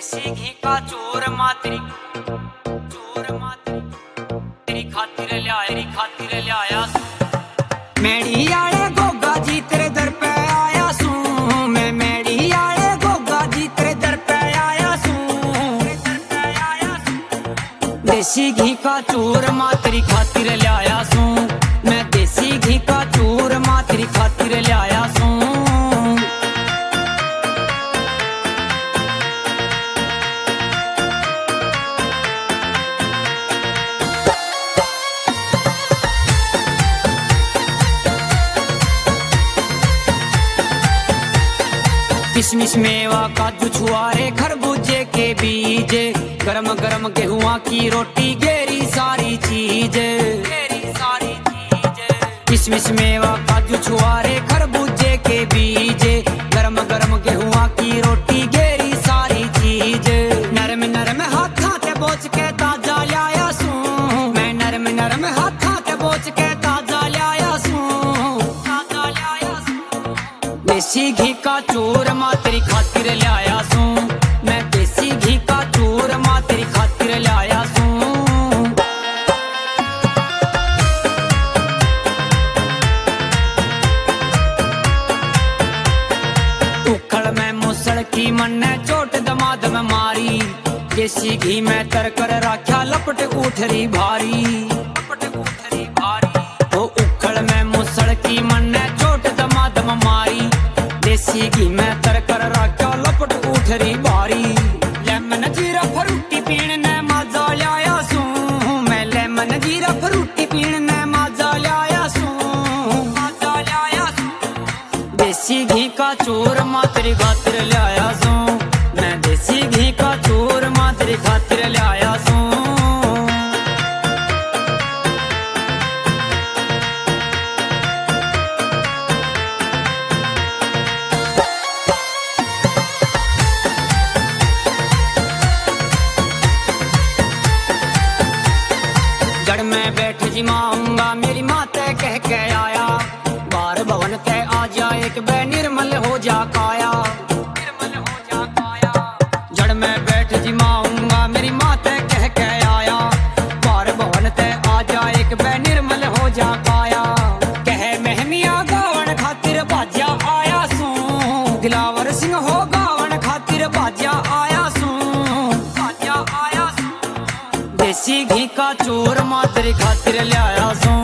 देसी घी का चोर मातरी तेरी खातिर लियाया मेड़ी आले गोगा जी तेरे दर पे आया सू मैं मेड़ी आले गोगा जी तेरे दर पे आया सू देसी घी का चोर मातरी खातिर लियाया सू मैं देसी घी का चोर मातरी खातिर लियाया सू किशमिश मेवा काजू छुआरे खरबूजे के बीज गरम गरम गेहुआ की रोटी गेरी सारी चीज किशमिश मेवा काजू छुआरे खरबूजे के बीज गरम गरम गेहुआ की रोटी गेरी सारी चीज नरम नरम हाथा के बोच के ताजा लाया सू मैं नरम नरम हाथा के बोच के ताजा लाया सू देसी घी का चोर मातरी खातिर लियाया सू मैं देसी घी का चोर मातरी खातिर लियाया सू उखड़ में मुसड़ की मन्ने चोट दमाद में मारी देसी घी में तर कर राख्या लपट उठरी भारी ओ उखड़ में मुसड़ की मन्ने चोट दमाद में मारी देसी घी में तर कर राख्या लपट उठरी भारी लेमन जीरा फ्रूटी पीण ने मजा लाया सू मैं लेमन जीरा फ्रूटी पीण ने मजा लाया सू देसी घी का चोर मातरी खातिर लाया सू मैं देसी घी का चोर मातरी खातिर लाया सू जड़ में बैठ जिमाऊंगा मेरी माते कह के आया बार भवन ते आ जा एक बे निर्मल हो जा काया जड़ में बैठ जिमाऊंगा मेरी माते कह के आया बार भवन ते आ जा एक बे निर्मल हो जा काया कह महमिया गावन खातिर बाजा आया सू दिलावर सिंह हो गावन खातिर बाजा आया सू देसी घी का चोर मातरी खातिर लियाया सू